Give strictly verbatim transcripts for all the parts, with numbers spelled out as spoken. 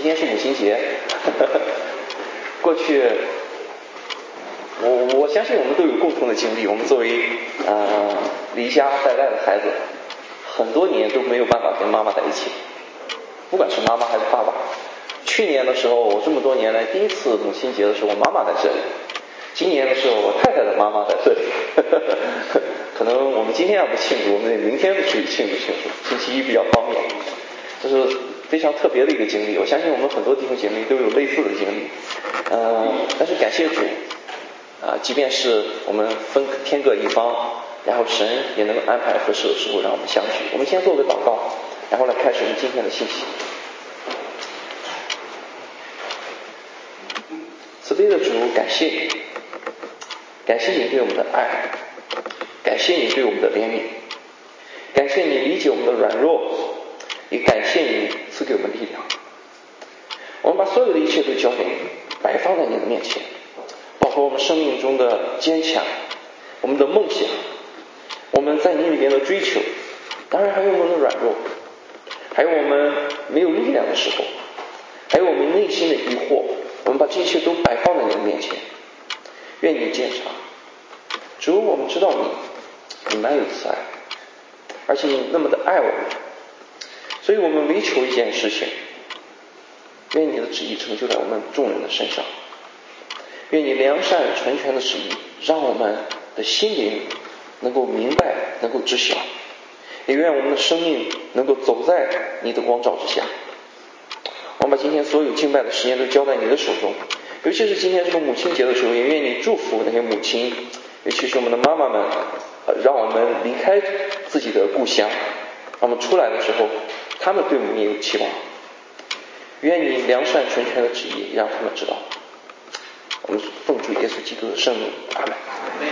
今天是母亲节，过去我我相信我们都有共同的经历，我们作为呃离家带带的孩子，很多年都没有办法跟妈妈在一起，不管是妈妈还是爸爸。去年的时候，我这么多年来第一次母亲节的时候，我妈妈在这里。今年的时候，我太太的妈妈在这里，可能我们今天要不庆祝，我们明天可以庆祝庆祝，星期一比较方便，这是非常特别的一个经历。我相信我们很多弟兄姐妹都有类似的经历，呃，但是感谢主，啊、呃，即便是我们分天各一方，然后神也能安排合适的时候让我们相聚。我们先做个祷告，然后来开始我们今天的信息。慈悲的主，感谢你，感谢你对我们的爱，感谢你对我们的怜悯，感谢你理解我们的软弱，也感谢你赐给我们力量。我们把所有的一切都交给你，摆放在你的面前，包括我们生命中的坚强，我们的梦想，我们在你里面的追求，当然还有我们的软弱，还有我们没有力量的时候，还有我们内心的疑惑，我们把这一切都摆放在你的面前，愿你鉴察。主，我们知道你，你蛮有慈爱，而且你那么的爱我们，所以我们唯求一件事情，愿你的旨意成就在我们众人的身上，愿你良善纯全的旨意让我们的心灵能够明白，能够知晓，也愿我们的生命能够走在你的光照之下。我们把今天所有敬拜的时间都交在你的手中，尤其是今天这个母亲节的时候，也愿你祝福那些母亲，尤其是我们的妈妈们，呃、让我们离开自己的故乡，让我们出来的时候，他们对我们也有期望。愿你良善纯全的旨意让他们知道。我们奉主耶稣基督的圣名，阿门。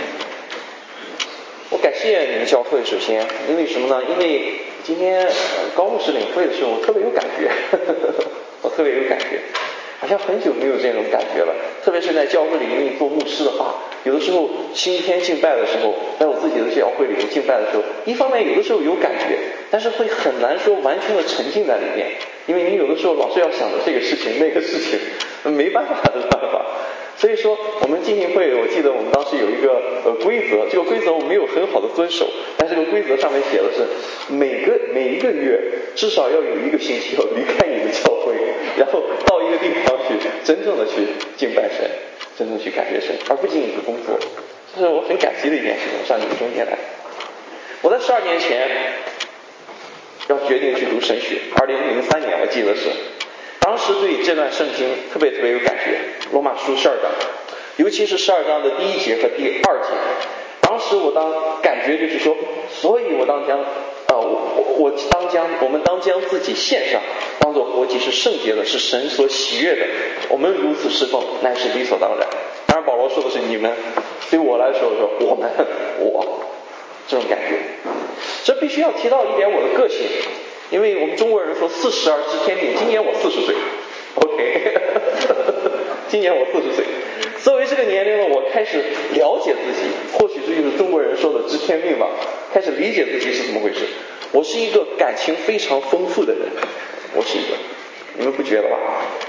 我感谢你们教会，首先因为什么呢？因为今天高牧师领会的时候，我特别有感觉，呵呵呵我特别有感觉，好像很久没有这种感觉了。特别是在教会里面做牧师的话，有的时候星期天敬拜的时候，在我自己的教会里面敬拜的时候，一方面有的时候有感觉，但是会很难说完全的沉浸在里面，因为你有的时候老是要想着这个事情那个事情，没办法的办法。所以说我们浸信会，我记得我们当时有一个呃规则，这个规则我没有很好的遵守，但这个规则上面写的是每个每一个月至少要有一个星期要离开你的教会，然后到一个地方去真正的去敬拜神，真正去感觉神，而不仅仅是工作。这是我很感激的一件事情，上你们中间来。我在十二年前要决定去读神学，二零零三年我记得是，当时对这段圣经特别特别有感觉，罗马书十二章，尤其是十二章的第一节和第二节，当时我当感觉就是说，所以我当将呃我我当将我们当将自己献上，当作活祭，是圣洁的，是神所喜悦的，我们如此侍奉乃是理所当然。当然保罗说的是你们，对我来说说我们我这种感觉。这必须要提到一点我的个性，因为我们中国人说四十而知天命，今年我四十岁 OK 今年我四十岁，作为这个年龄呢，我开始了解自己，或许这就是中国人说的知天命吧，开始理解自己是怎么回事。我是一个感情非常丰富的人，我是一个，你们不觉得吧？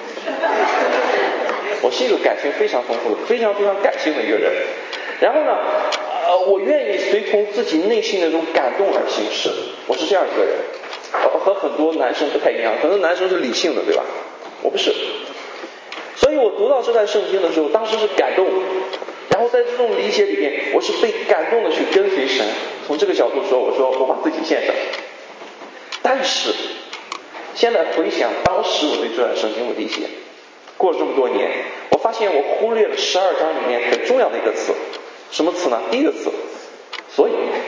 我是一个感情非常丰富的，非常非常感性的一个人。然后呢呃，我愿意随从自己内心的这种感动而行事，我是这样一个人，呃，和很多男生不太一样，很多男生是理性的，对吧？我不是。所以我读到这段圣经的时候，当时是感动，然后在这种理解里面，我是被感动的去跟随神。从这个角度说，我说我把自己献上。但是现在回想当时我对这段圣经的理解，过了这么多年，我发现我忽略了十二章里面很重要的一个词。什么词呢？第一个词，所以，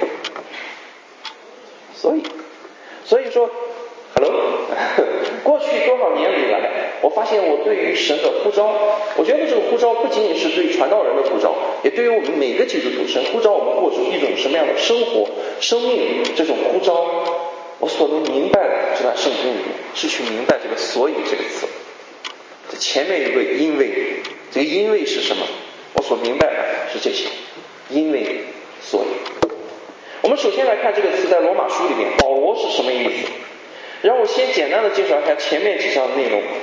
所以，所以说 ，hello， 过去多少年以来，我发现我对于神的呼召，我觉得这个呼召不仅仅是对传道人的呼召，也对于我们每个基督徒，神呼召我们过出一种什么样的生活、生命，这种呼召，我所能明白的这段圣经里面，是去明白这个所以这个词。这前面有个因为，这个因为是什么？我所明白的是这些。因为所以，我们首先来看这个词在罗马书里面，保罗是什么意思？让我先简单的介绍一下前面几项的内容。在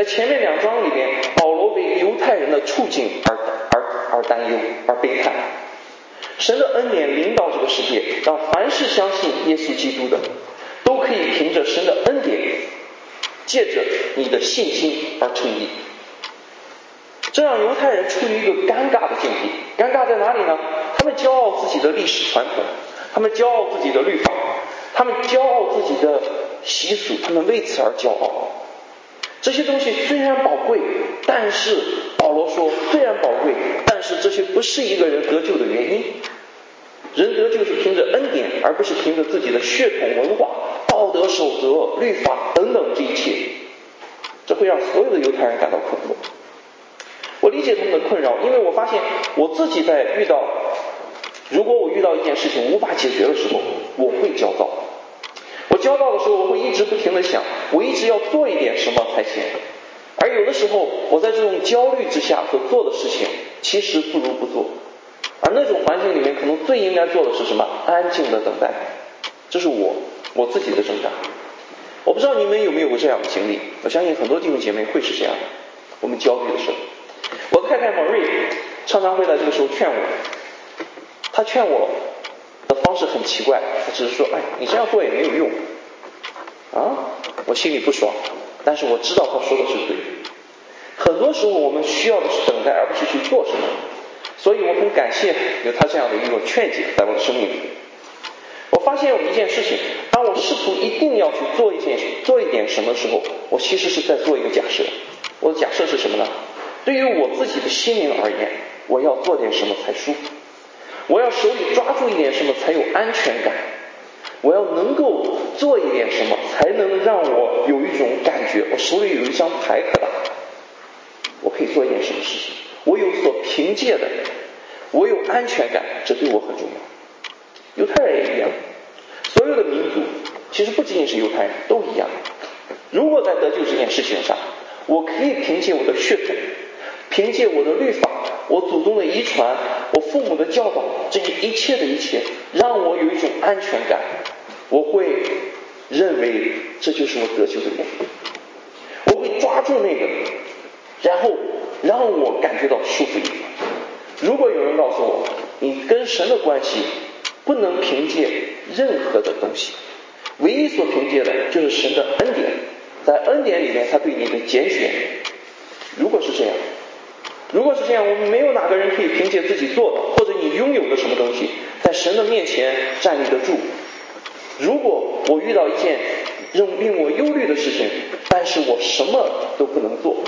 在前面两章里边，保罗为犹太人的处境而而而担忧，而悲叹。神的恩典领导这个世界，让凡是相信耶稣基督的，都可以凭着神的恩典，借着你的信心而称义。这让犹太人处于一个尴尬的境地。尴尬在哪里呢？他们骄傲自己的历史传统，他们骄傲自己的律法，他们骄傲自己的习俗，他们为此而骄傲。这些东西虽然宝贵，但是保罗说，虽然宝贵，但是这些不是一个人得救的原因。人得救是凭着恩典，而不是凭着自己的血统、文化、道德守则、律法等等这一切。这会让所有的犹太人感到困惑。我理解他们的困扰，因为我发现我自己在遇到，如果我遇到一件事情无法解决的时候，我会焦躁。我焦躁的时候，我会一直不停地想，我一直要做一点什么才行。而有的时候，我在这种焦虑之下所做的事情，其实不如不做。而那种环境里面，可能最应该做的是什么？安静的等待。这是我我自己的挣扎。我不知道你们有没有过这样的经历，我相信很多弟兄姐妹会是这样的。我们焦虑的时候，我的太太蒙瑞常常会在这个时候劝我，她劝我的方式很奇怪，她只是说，哎，你这样做也没有用啊。我心里不爽，但是我知道她说的是对的。很多时候我们需要的是等待，而不是去做什么。所以我很感谢有她这样的一个劝解在我的生命里。我发现有一件事情，当我试图一定要去做一件做一点什么的时候，我其实是在做一个假设。我的假设是什么呢？对于我自己的心灵而言，我要做点什么才舒服，我要手里抓住一点什么才有安全感，我要能够做一点什么才能让我有一种感觉，我手里有一张牌可打，我可以做一点什么事情，我有所凭借的，我有安全感，这对我很重要。犹太人也一样，所有的民族其实不仅仅是犹太人都一样。如果在得救这件事情上，我可以凭借我的血统，凭借我的律法，我祖宗的遗传，我父母的教导，这一切的一切，让我有一种安全感，我会认为这就是我得救的原因，我会抓住那个，然后让我感觉到舒服一点。如果有人告诉我，你跟神的关系不能凭借任何的东西，唯一所凭借的就是神的恩典，在恩典里面他对你的拣选。如果是这样，如果是这样，我们没有哪个人可以凭借自己做的或者你拥有的什么东西在神的面前站立得住。如果我遇到一件令我忧虑的事情，但是我什么都不能做，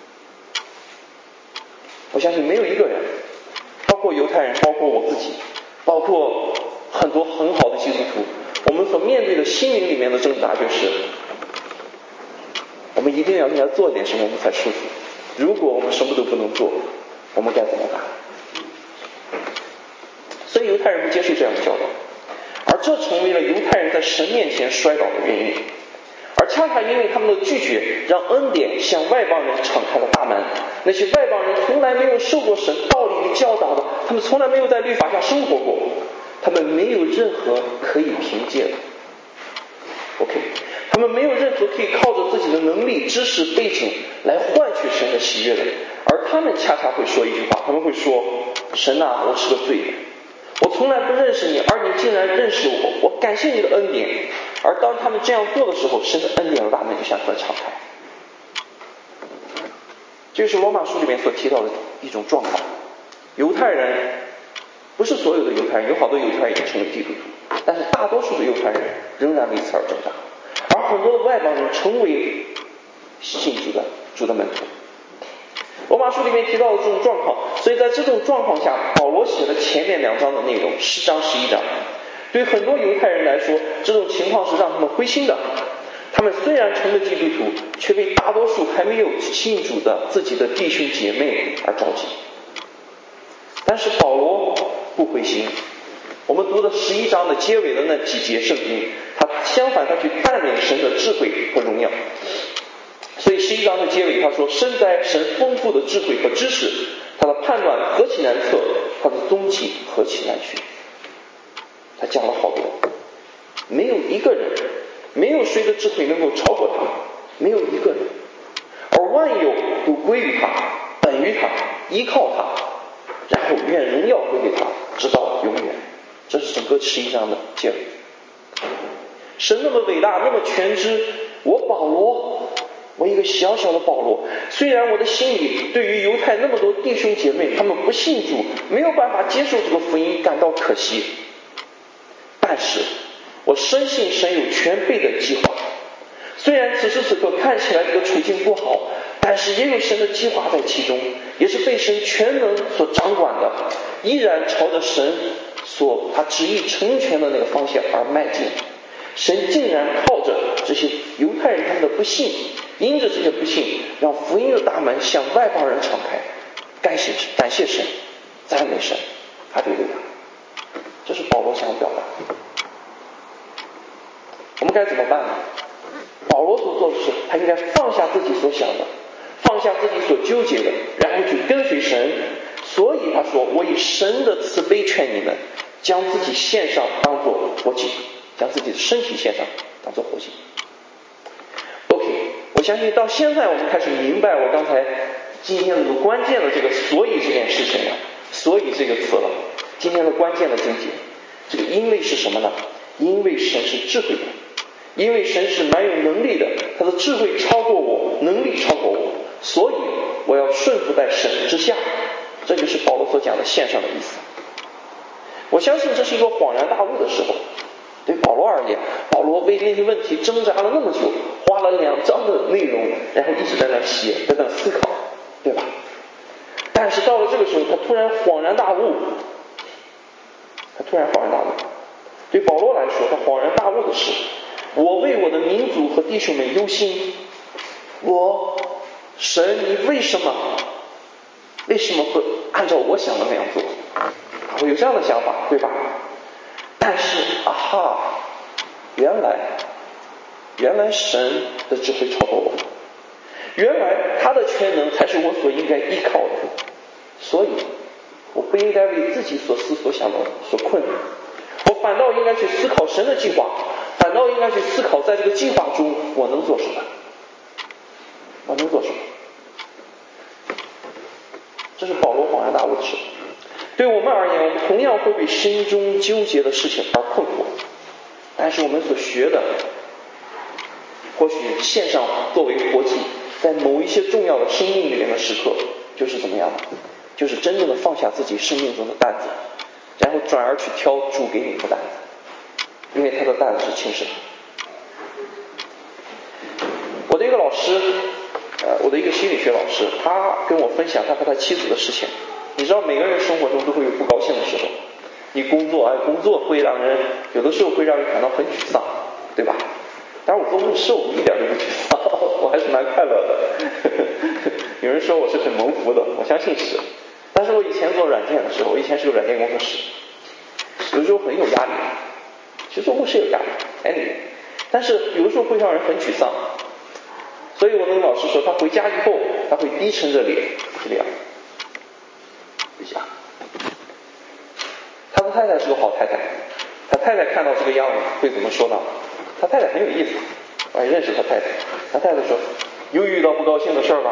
我相信没有一个人，包括犹太人，包括我自己，包括很多很好的基督徒，我们所面对的心灵里面的挣扎就是，我们一定要应该做点什么我们才舒服。如果我们什么都不能做，我们该怎么办？所以犹太人不接受这样的教导，而这成为了犹太人在神面前摔倒的原因。而恰恰因为他们的拒绝，让恩典向外邦人敞开了大门。那些外邦人从来没有受过神道理的教导的，他们从来没有在律法下生活过，他们没有任何可以凭借的 OK， 他们没有任何可以靠着自己的能力、知识、背景来换取神的喜悦的。而他们恰恰会说一句话，他们会说，神啊，我是个罪人，我从来不认识你，而你竟然认识我，我感谢你的恩典。而当他们这样做的时候，神的恩典的大门就向他们敞开。这是罗马书里面所提到的一种状况。犹太人，不是所有的犹太人，有好多犹太人也成为基督徒，但是大多数的犹太人仍然为此而挣扎，而很多的外邦人成为信主的主的门徒。罗马书里面提到的这种状况，所以在这种状况下，保罗写了前面两章的内容，十章十一章。对很多犹太人来说，这种情况是让他们灰心的。他们虽然成了基督徒，却为大多数还没有信主的自己的弟兄姐妹而着急。但是保罗不灰心。我们读的十一章的结尾的那几节圣经，他相反他去赞美神的智慧和荣耀。所以十一章的结尾他说，身在神丰富的智慧和知识，他的判断何其难测，他的踪迹何其难寻。他讲了好多，没有一个人，没有谁的智慧能够超过他，没有一个人。而万有都归于他，本于他，依靠他，然后愿荣耀归给他，直到永远。这是整个十一章的结尾。神那么伟大，那么全知，我保罗，我一个小小的保罗，虽然我的心里对于犹太那么多弟兄姐妹，他们不信主，没有办法接受这个福音，感到可惜，但是我深信神有全备的计划。虽然此时此刻看起来这个处境不好，但是也有神的计划在其中，也是被神全能所掌管的，依然朝着神所他旨意成全的那个方向而迈进。神竟然靠着这些犹太人他们的不信，因着这些不信，让福音的大门向外邦人敞开。感谢感谢神，赞美神，哈利路亚。这是保罗想要表达。我们该怎么办呢？保罗所做的是，他应该放下自己所想的，放下自己所纠结的，然后去跟随神。所以他说，我以神的慈悲劝你们，将自己献上当作活祭，将自己的身体献上当作活祭。 OK， 我相信到现在我们开始明白我刚才今天的关键的这个所以这件事情了，所以这个词了。今天的关键的经节，这个因为是什么呢？因为神是智慧的，因为神是蛮有能力的，他的智慧超过我，能力超过我，所以我要顺服在神之下。这就是保罗所讲的献上的意思。我相信这是一个恍然大悟的时候。对保罗而言，保罗为那些问题挣扎了那么久，花了两章的内容，然后一直在那写，在那思考，对吧？但是到了这个时候，他突然恍然大悟，他突然恍然大悟。对保罗来说，他恍然大悟的是，我为我的民族和弟兄们忧心，我神，你为什么为什么不按照我想的那样做？我有这样的想法，对吧？但是啊哈，原来原来神的智慧超过我，原来他的全能才是我所应该依靠的，所以我不应该为自己所思所想的所困，我反倒应该去思考神的计划，反倒应该去思考在这个计划中我能做什么，我能做什么。这是保罗恍然大悟的事。对我们而言，我们同样会被心中纠结的事情而困惑，但是我们所学的或许献上作为活祭，在某一些重要的生命里面的时刻，就是怎么样的，就是真正的放下自己生命中的担子，然后转而去挑主给你的担子，因为他的担子是轻省。我的一个老师呃，我的一个心理学老师，他跟我分享他和他妻子的事情。你知道每个人生活中都会有不高兴的时候，你工作哎，工作会让人有的时候会让人感到很沮丧，对吧？但是我做牧师，我一点都不沮丧，我还是蛮快乐的。有人说我是很蒙福的，我相信是。但是我以前做软件的时候，我以前是个软件工程师，有时候很有压力。其实做牧师有压力 ，anyway， 但是有的时候会让人很沮丧。所以我跟老师说，他回家以后，他会低沉着脸这样。一下，他的太太是个好太太，他太太看到这个样子会怎么说呢？他太太很有意思，我也认识他太太。他太太说：“又遇到不高兴的事儿了。”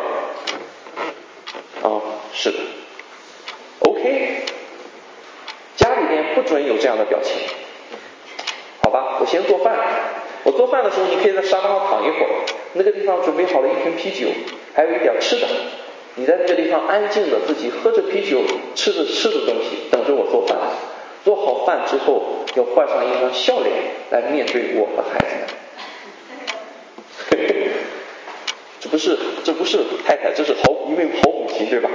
哦，是的。OK， 家里面不准有这样的表情，好吧？我先做饭，我做饭的时候，你可以在沙发上躺一会儿，那个地方准备好了一瓶啤酒，还有一点吃的。你在这个地方安静的自己喝着啤酒，吃着吃的东西，等着我做饭。做好饭之后，要换上一张笑脸来面对我和孩子们。这不是这不是太太，这是好一位好母亲，对吧？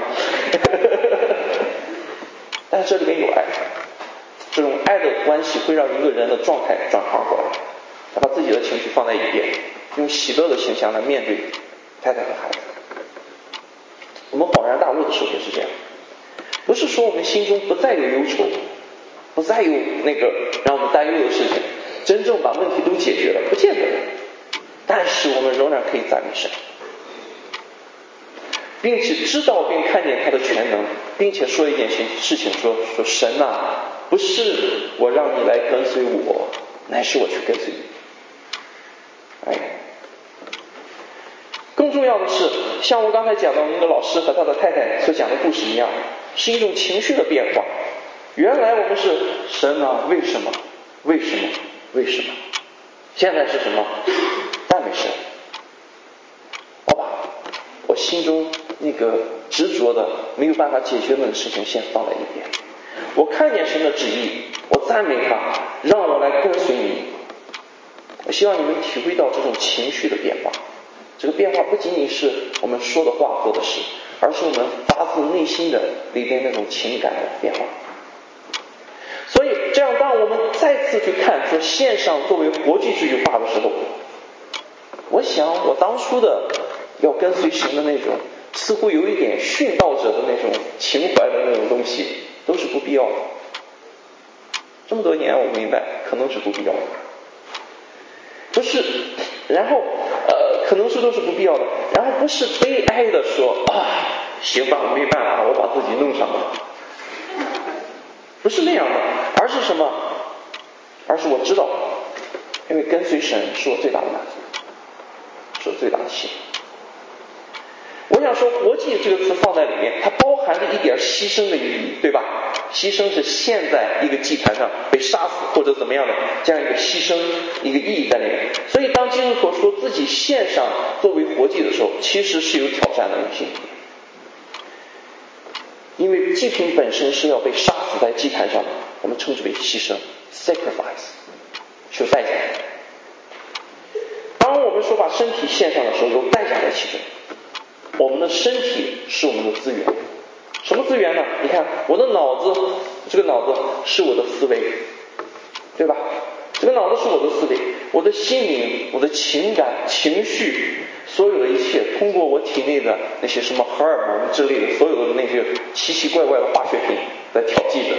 但是这里面有爱，这种爱的关系会让一个人的状态转换过来，他把自己的情绪放在一边，用喜乐的形象来面对太太和孩子。我们恍然大悟的时候也是这样，不是说我们心中不再有忧愁，不再有那个让我们担忧的事情，真正把问题都解决了，不见得。但是我们仍然可以赞美神，并且知道并看见他的全能，并且说一件事情，说说神啊，不是我让你来跟随我，乃是我去跟随你。哎，更重要的是，像我刚才讲的那个老师和他的太太所讲的故事一样，是一种情绪的变化。原来我们是神啊，为什么？为什么？为什么？现在是什么？赞美神。我把我心中那个执着的没有办法解决的事情先放在一边。我看见神的旨意，我赞美他，让我来跟随你。我希望你们体会到这种情绪的变化。这个变化不仅仅是我们说的话做的事，而是我们发自内心的里边那种情感的变化。所以这样，当我们再次去看说线上作为国际这句话的时候，我想我当初的要跟随神的那种似乎有一点殉道者的那种情怀的那种东西，都是不必要的。这么多年我明白可能是不必要的，不是，然后呃可能是都是不必要的，然后不是悲哀的说啊，行吧，没办法，我把自己弄上了，不是那样的，而是什么？而是我知道，因为跟随神是我最大的满足，是我最大的幸福。我想说国际这个词放在里面，它包含着一点牺牲的意义，对吧？牺牲是现在一个祭坛上被杀死或者怎么样的这样一个牺牲一个意义在里面。所以当基督徒说自己献上作为活祭的时候，其实是有挑战的东西，因为祭品本身是要被杀死在祭坛上的，我们称之为牺牲 sacrifice， 是有代价的。当我们说把身体献上的时候，有代价在其中。我们的身体是我们的资源，什么资源呢？你看我的脑子，这个脑子是我的思维，对吧？这个脑子是我的思维，我的心灵，我的情感情绪，所有的一切通过我体内的那些什么荷尔蒙之类的所有的那些奇奇怪怪的化学品来调剂的，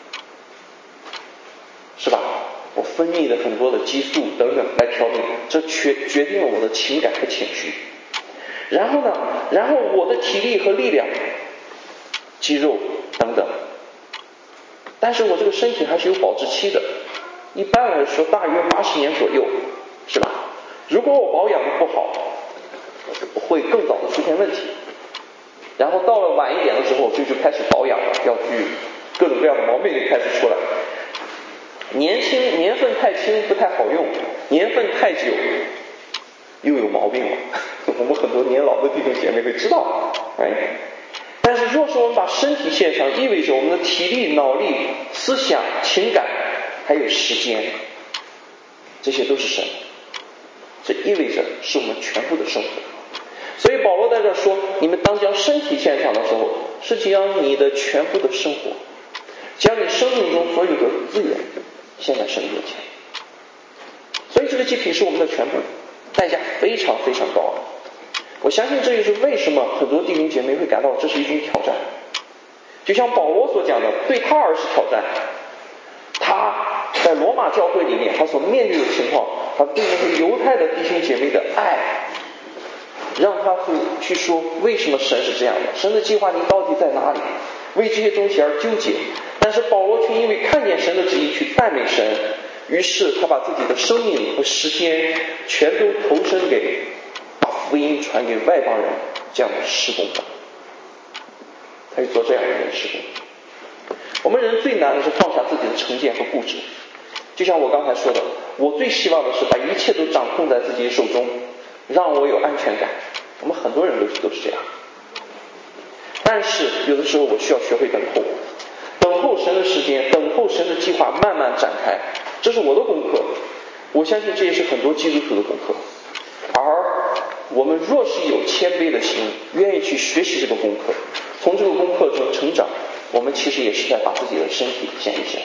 是吧？我分泌的很多的激素等等来调整，这决决定了我的情感和情绪。然后呢，然后我的体力和力量，肌肉等等，但是我这个身体还是有保质期的，一般来说大约八十年左右，是吧？如果我保养的不好，会更早的出现问题，然后到了晚一点的时候就就开始保养了，要去各种各样的毛病就开始出来。年轻年份太轻不太好用，年份太久又有毛病了。我们很多年老的弟兄姐妹会知道，哎，但是若是我们把身体献上，意味着我们的体力、脑力、思想、情感，还有时间，这些都是神，这意味着是我们全部的生活。所以保罗在这说，你们当将身体献上的时候，是将你的全部的生活，将你生命中所有的资源献在神面前。所以这个祭品是我们的全部，代价非常非常高。我相信这就是为什么很多弟兄姐妹会感到这是一种挑战。就像保罗所讲的，对他而是挑战。他在罗马教会里面，他所面对的情况，他对那些犹太的弟兄姐妹的爱，让他会去说为什么神是这样的，神的计划你到底在哪里，为这些东西而纠结。但是保罗却因为看见神的旨意去赞美神，于是他把自己的生命和时间全都投身给把福音传给外邦人这样的事工上，他去做这样的一件事工。我们人最难的是放下自己的成见和固执，就像我刚才说的，我最希望的是把一切都掌控在自己手中，让我有安全感。我们很多人都是都是这样，但是有的时候我需要学会等候，等候神的时间，等候神的计划慢慢展开，这是我的功课。我相信这也是很多基督徒的功课。而我们若是有谦卑的心，愿意去学习这个功课，从这个功课中成长，我们其实也是在把自己的身体献一献。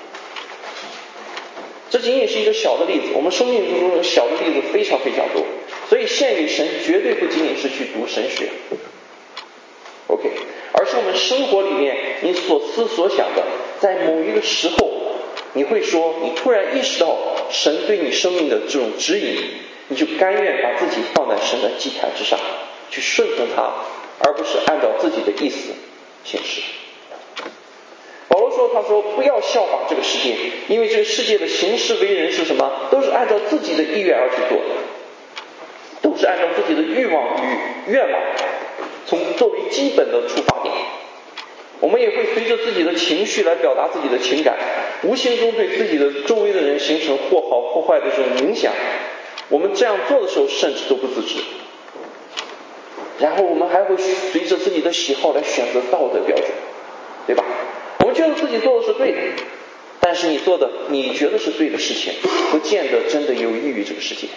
这仅仅是一个小的例子，我们生命中的小的例子非常非常多，所以献给神绝对不仅仅是去读神学 OK， 而是我们生活里面你所思所想的，在某一个时候你会说，你突然意识到神对你生命的这种指引，你就甘愿把自己放在神的祭坛之上，去顺从他，而不是按照自己的意思行事。保罗说，他说不要效法这个世界，因为这个世界的行事为人是什么，都是按照自己的意愿而去做的，都是按照自己的欲望与愿望从作为基本的出发点，我们也会随着自己的情绪来表达自己的情感，无形中对自己的周围的人形成或好或坏的这种影响。我们这样做的时候甚至都不自知，然后我们还会随着自己的喜好来选择道德标准，对吧？我们觉得自己做的是对的，但是你做的你觉得是对的事情不见得真的有益于这个世界。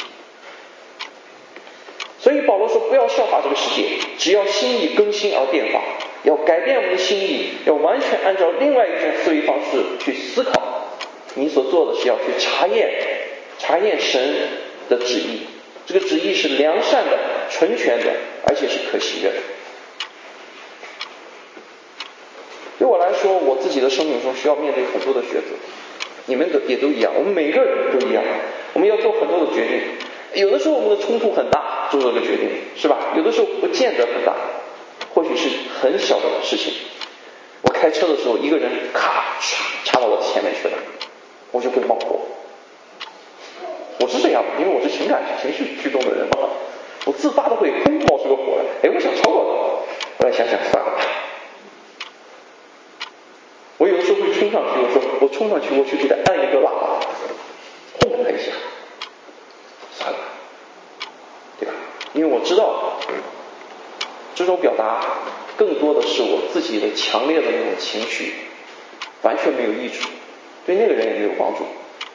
所以保罗说，不要效法这个世界，只要心意更新而变化，要改变我们的心意，要完全按照另外一种思维方式去思考。你所做的是要去查验查验神的旨意，这个旨意是良善的、纯全的，而且是可喜悦的。对我来说，我自己的生命中需要面对很多的抉择，你们也都一样，我们每个人都一样，我们要做很多的决定。有的时候我们的冲突很大，做这个决定，是吧？有的时候不见得很大，或许是很小的事情。我开车的时候，一个人咔嚓插到我的前面去了，我就会冒火。我是这样的，因为我是情感情绪驱动的人嘛，我自发的会砰冒出个火来。哎，我想超过他，后来想想算了吧。我有的时候会冲上去，我说我冲上去，我去给他按一个喇叭，轰他一下，算了，对吧？因为我知道这种表达更多的是我自己的强烈的那种情绪，完全没有益处，对那个人也没有帮助。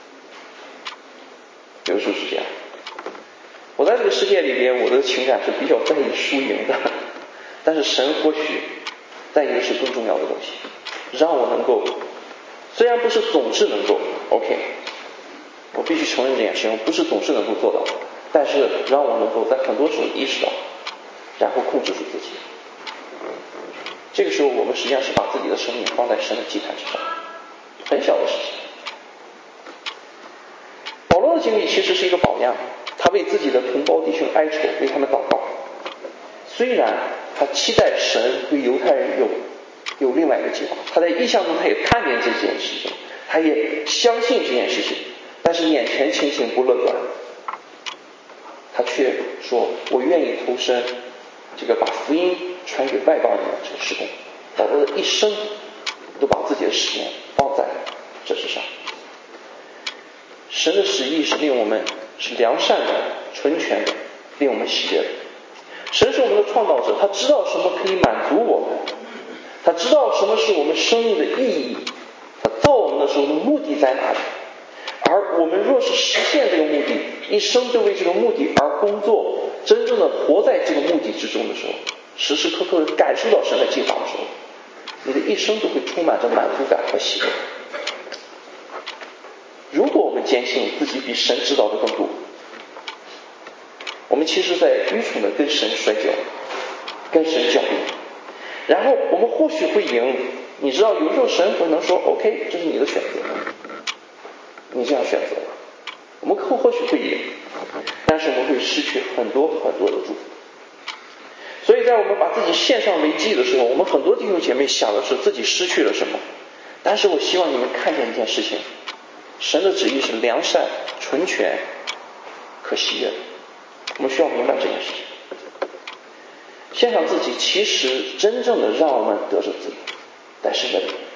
有时候是这样，我在这个世界里边，我的情感是比较在意输赢的，但是神或许在意的是更重要的东西，让我能够，虽然不是总是能够 OK， 我必须承认这件事情，我不是总是能够做到，但是让我能够在很多时候意识到，然后控制住自己。这个时候我们实际上是把自己的生命放在神的祭坛之上，很小的事情。保罗的经历其实是一个榜样，他为自己的同胞弟兄哀愁，为他们祷告。虽然他期待神对犹太人有有另外一个计划，他在异象中他也看见这件事情，他也相信这件事情，但是眼前情形不乐观，他却说我愿意投身这个把福音传给外邦人的这个事工。保罗的一生都把自己的使命放在这之上。神的旨意是令我们是良善的、纯全的，令我们喜悦的。神是我们的创造者，他知道什么可以满足我们，他知道什么是我们生命的意义，他造我们的时候的目的在哪里。而我们若是实现这个目的，一生就为这个目的而工作，真正的活在这个目的之中的时候，时时刻刻的感受到神的计划的时候，你的一生都会充满着满足感和喜悦。如果我们坚信自己比神知道的更多，我们其实在愚蠢的跟神摔跤，跟神较量，然后我们或许会赢。你知道有时候神可能说 OK， 这是你的选择，你这样选择了，我们或或许会赢，但是我们会失去很多很多的祝福。所以在我们把自己献上为祭的时候，我们很多弟兄姐妹想的是自己失去了什么，但是我希望你们看见一件事情，神的旨意是良善、纯全、可喜悦的。我们需要明白这件事情。献上自己其实真正的让我们得着自由，在神的里面。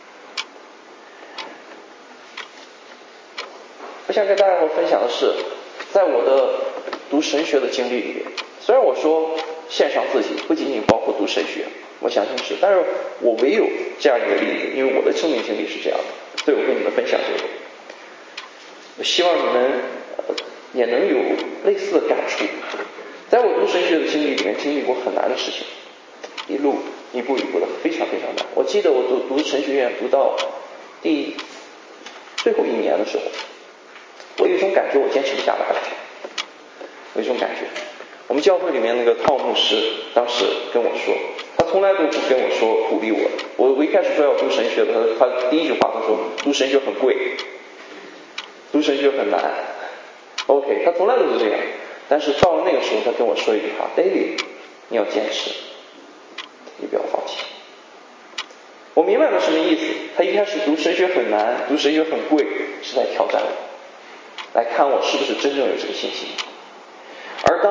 我想跟大家伙分享的是，在我的读神学的经历里面，虽然我说献上自己不仅仅包括读神学，我相信是，但是我唯有这样一个例子，因为我的生命经历是这样的，所以我跟你们分享这个。我希望你们也能有类似的感触。在我读神学的经历里面，经历过很难的事情，一路一步一步的非常非常难。我记得我读读神学院读到第最后一年的时候，我有一种感觉我坚持不下来了，有一种感觉。我们教会里面那个汤牧师当时跟我说，他从来都不跟我说鼓励我。我我一开始说要读神学的，他他第一句话他说读神学很贵，读神学很难。OK， 他从来都是这样。但是到了那个时候，他跟我说一句话 ：“David， 你要坚持，你不要放弃。”我明白了什么意思。他一开始读神学很难，读神学很贵，是在挑战我，来看我是不是真正有这个信心。而当我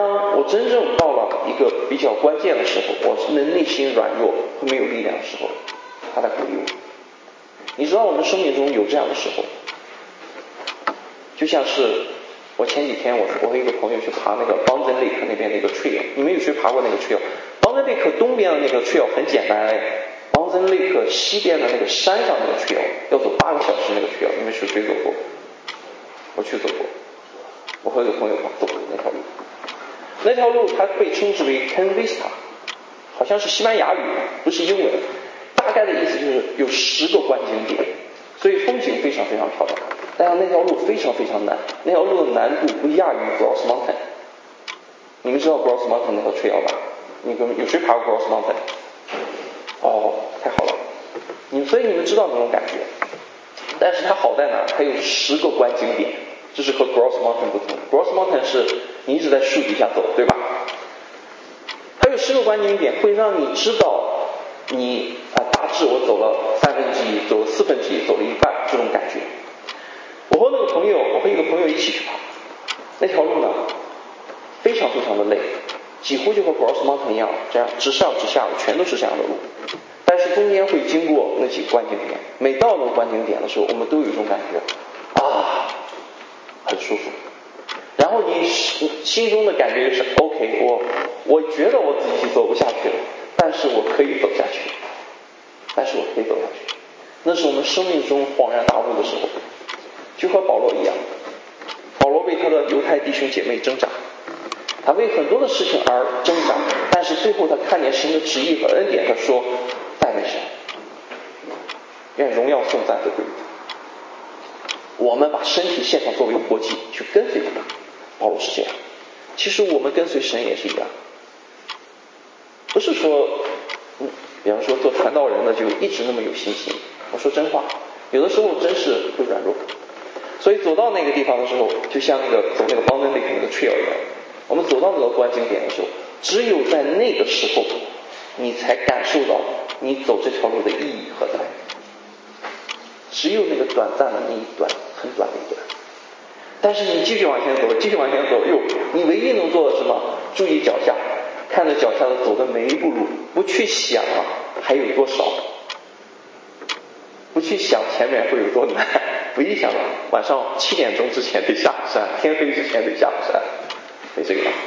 我真正到了一个比较关键的时候，我的内心软弱和没有力量的时候，他在鼓励我。你知道我们生命中有这样的时候，就像是我前几天我我和一个朋友去爬那个 Bounding Lake 那边那个 trail， 你们有谁爬过那个 trail？Bounding Lake 东边的那个 trail 很简单哎 ，Bounding Lake 西边的那个山上那个 trail 要走八个小时那个 trail， 你们是谁走过？我去走过，我和一个朋友走过那条路。那条路它被称之为 Can Vista， 好像是西班牙语，不是英文。大概的意思就是有十个观景点，所以风景非常非常漂亮。但是那条路非常非常难，那条路的难度不亚于 Grouse Mountain。你们知道 Grouse Mountain 那条 trail 吧？你们有谁爬过 Grouse Mountain？ 哦，太好了，你所以你们知道那种感觉。但是它好在哪？它有十个观景点，这是和 Grouse Mountain 不同。Grouse Mountain 是你一直在树底下走，对吧？它有十个观景点，会让你知道你啊、呃、大致我走了三分之一，走了四分之一，走了一半这种感觉。我和那个朋友，我和一个朋友一起去爬，那条路呢非常非常的累，几乎就和 Grouse Mountain 一样，这样直上直下全都是这样的路。但是中间会经过那几个观景点，每到那个观景点的时候，我们都有一种感觉啊，很舒服。然后你心中的感觉是 OK， 我我觉得我自己走不下去了，但是我可以走下去，但是我可以走下去。那是我们生命中恍然大悟的时候，就和保罗一样。保罗为他的犹太弟兄姐妹挣扎，他为很多的事情而挣扎，但是最后他看见神的旨意和恩典，他说赞美神，愿荣耀颂赞都归于他。我们把身体献上作为活祭去跟随他。保罗是这样，其实我们跟随神也是一样，不是说嗯，比方说做传道人的就一直那么有信心。我说真话，有的时候真是会软弱。所以走到那个地方的时候，就像那个走那个 Bounding Lake 那个 trail 一样，我们走到那个观景点的时候，只有在那个时候，你才感受到你走这条路的意义何在。只有那个短暂的那一段，很短的一段。但是你继续往前走，继续往前走，哟，你唯一能做的是什么？注意脚下，看着脚下的走的每一步路，不去想啊还有多少，不去想前面会有多难，唯一想到晚上七点钟之前得下山，天黑之前得下山，没这个样。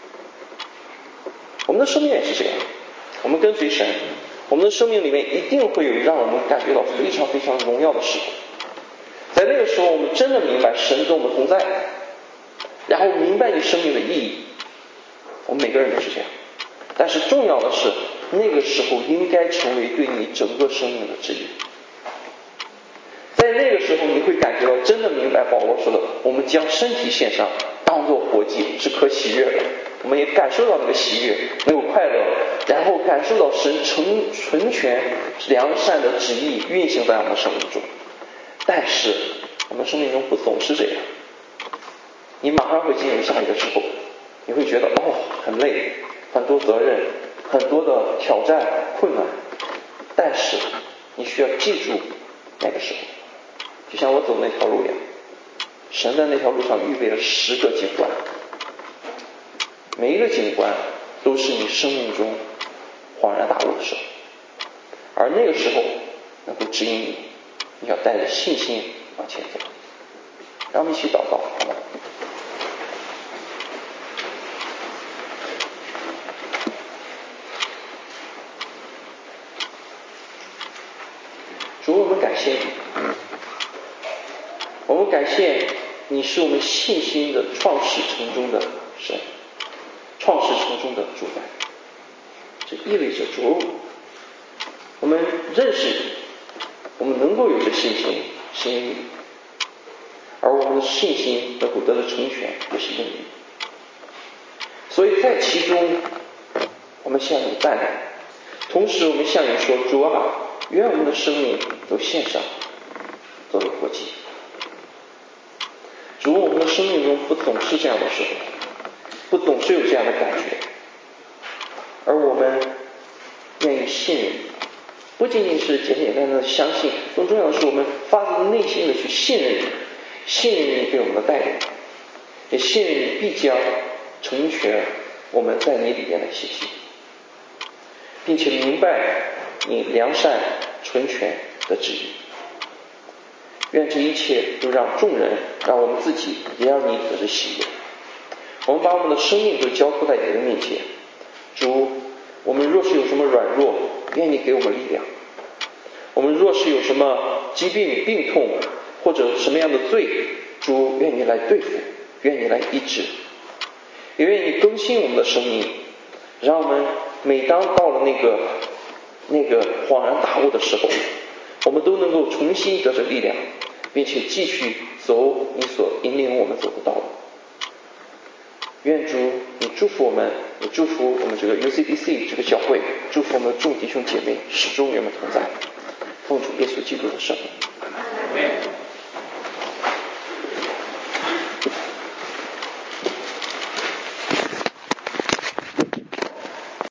我们的生命也是这样，我们跟随神，我们的生命里面一定会有让我们感觉到非常非常荣耀的时候。在那个时候，我们真的明白神跟我们同在，然后明白你生命的意义。我们每个人都是这样，但是重要的是，那个时候应该成为对你整个生命的指引。在那个时候，你会感觉到真的明白保罗说的，我们将身体献上，当作活祭，是可喜悦的。我们也感受到那个喜悦，那个快乐，然后感受到神成纯全良善的旨意运行在我们的生命中。但是我们生命中不总是这样，你马上会进入下一个时候，你会觉得哦很累，很多责任，很多的挑战困难，但是你需要记住那个时候，就像我走那条路一样，神在那条路上预备了十个景观，每一个景观都是你生命中恍然大悟的时候，而那个时候能够指引你，你要带着信心往前走。让我们一起祷告，好吗？主，我们感谢你，我们感谢你是我们信心的创始成终的神，创始成终的主宰。这意味着主，我们认识你，我们能够有这信心，是因为你，而我们的信心能够得到成全，也是因为你。所以在其中，我们向你赞美，同时我们向你说，主啊，愿我们的生命都献上，作为活祭。主，我们的生命中不总是这样的时候，不总是有这样的感觉，而我们愿意信任你，不仅仅是简简单单的相信，更重要的是我们发自内心的去信任你，信任你给我们的带领，也信任你必将成全我们在你里面来学习，并且明白你良善纯全的旨意。愿这一切都让众人，让我们自己，也让你得着喜悦。我们把我们的生命都交托在你的面前，主，我们若是有什么软弱，愿你给我们力量；我们若是有什么疾病病痛，或者什么样的罪，主，愿你来对付，愿你来医治，也愿你更新我们的生命，让我们每当到了那个那个恍然大悟的时候，我们都能够重新得着力量，并且继续走你所引领我们走的道路。愿主你祝福我们，也祝福我们这个 U C B C 这个教会，祝福我们的众弟兄姐妹始终与我们同在。奉主耶稣基督的圣名。